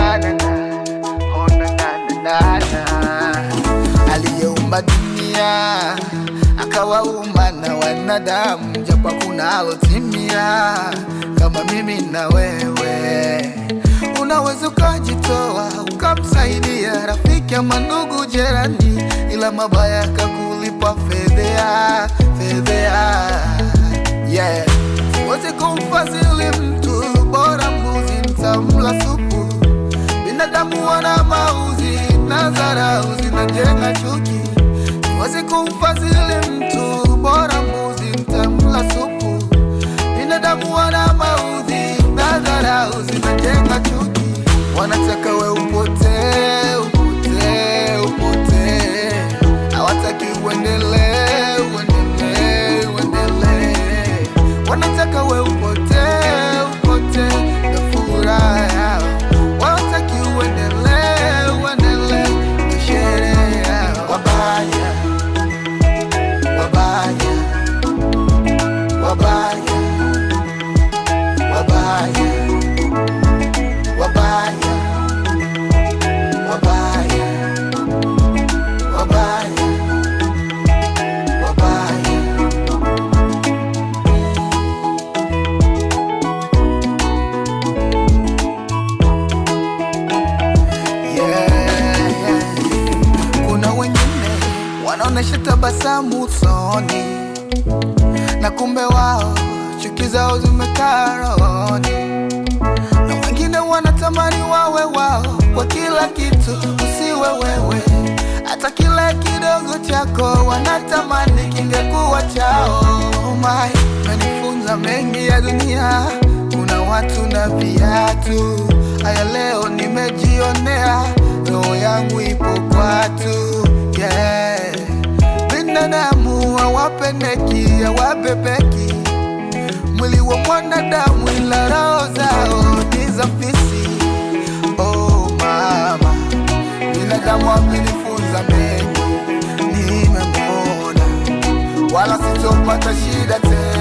Aliyeumba dunia akawaumba na wanadamu, japo kuna alotimia kama mimi na wewe. Unaweza ukajitoa ukamsaidia rafiki ama ndugu jirani, ila mabaya kakulipa fedhea. Yeah, siwezi kumfadhili mtu, bora mbuzi nitamla supu. Binadamu wana mauzi na dharau zinajenga chuki. Siwezi kumfadhili mtu, bora mbuzi nitamla supu. Binadamu wana mauzi na dharau zinajenga chuki. Wanataka we upotee, upotee, upotee. Hawataki uendelee, uendelee, uendelee. Wanataka we upotee, upotee na furaha yao. Wanataki uendelee, uendelee na sherehe yao. Wabaya, wabaya, wabaya, wabaya, wabaya, wabaya, wabaya, wabaya. Yeah. Kuna wengine wanaonesha tabasamu usoni, na kumbe wao chuki zao zimekaa rohoni. Na wengine wanatamani wawe wao kwa kila kitu, usiwe wewe. Hata kila kidogo chako wanatamani kingekuwa chao. Oh my, umenifunza mengi ya dunia, kuna watu na viatu. Haya leo nimejionea, roho yangu ipo kwatu. Yeah, binadamu hawapendeki, hawabebeki. Mwili wa mwanadamu ila roho zao ni za fisi. Oh mama, binadamu amenifunza mengi, nimemwona, wala sitopata shida tena.